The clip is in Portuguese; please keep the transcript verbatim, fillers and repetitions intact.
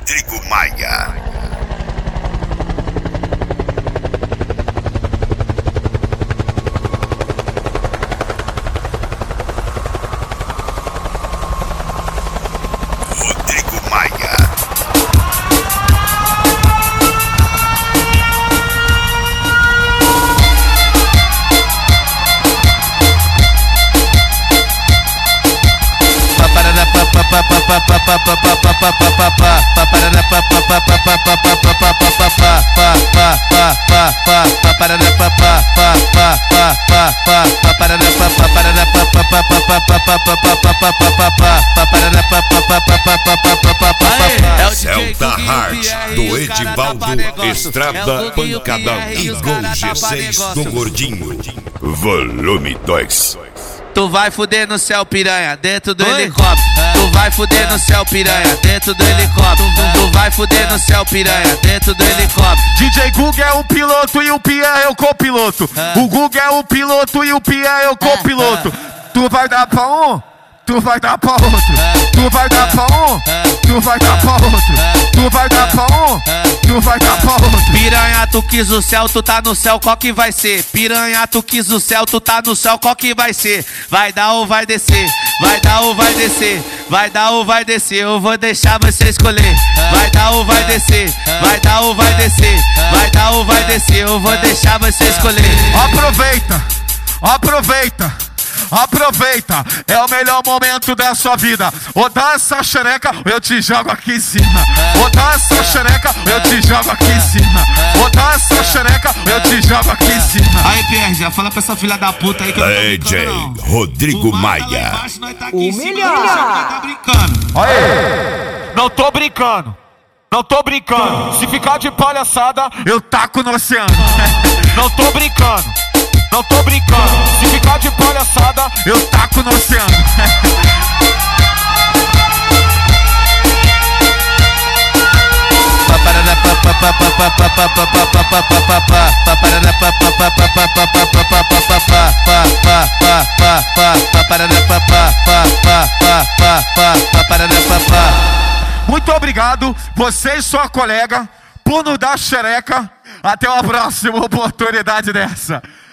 Rodrigo Maia. Rodrigo Maia. Celta Hard, do Edivaldo, Estrada, Pancadão e Gol G seis do Gordinho. Volume dois. Tu vai fuder no céu, piranha, dentro do Oi? helicóptero. Tu vai fuder no céu, piranha, dentro do helicóptero. Tu vai fuder no céu, piranha, dentro do helicóptero. D J Guga é o piloto e o Pia é o copiloto. Ah. O Guga é o piloto e o Pia é o copiloto. Ah. Tu vai dar pra um, tu vai dar pra outro. Ah. Tu vai dar pra um, ah. tu vai dar pra outro. Ah. Tu vai dar pra um, ah. tu vai dar pra outro. Piranha, tu quis o céu, tu tá no céu, qual que vai ser? Piranha, tu quis o céu, tu tá no céu, qual que vai ser? Vai dar ou vai descer? Vai dar ou vai descer? Vai dar ou vai descer? Eu vou deixar você escolher. Vai dar ou vai descer? Vai dar ou vai descer? Vai dar ou vai descer? Eu vou deixar você escolher. Aproveita, aproveita. Aproveita, é o melhor momento da sua vida. Ou dá essa xereca, eu te jogo aqui em cima. Ou dá essa xereca, eu te jogo aqui em cima. Ou dá essa xereca, eu te jogo aqui em cima. Aí, Pierre, já fala pra essa filha da puta aí que eu D J Rodrigo Maia. O melhor. Tá brincando. Aí, não tô brincando. Não tô brincando. Se ficar de palhaçada, eu taco no oceano. Não tô brincando. Não tô brincando, se ficar de palhaçada, eu taco no oceano. Muito obrigado, você e sua colega, por nos dar xereca. Até uma próxima oportunidade dessa.